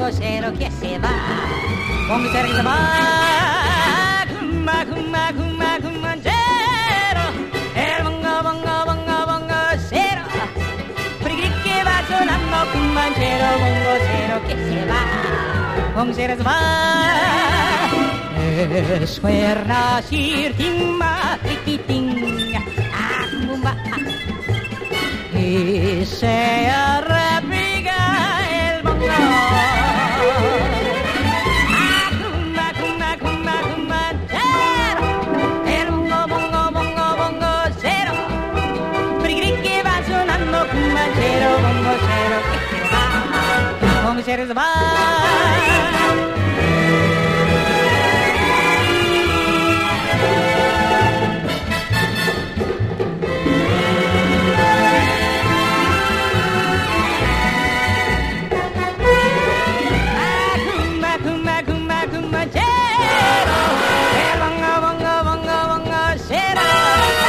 bongocero que se va, bongocero que se va, cumanchero, el bongocero, frigri que va sonando, cumanchero, bongocero que se va, bongocero se va. Suena sirtimba, tiquiting, bumba. Y se repica el bongo. Cumanchero, el bongo, cero. Frigri que va sonando, cumanchero, bongo, cero, que se va, bongo, cero se va.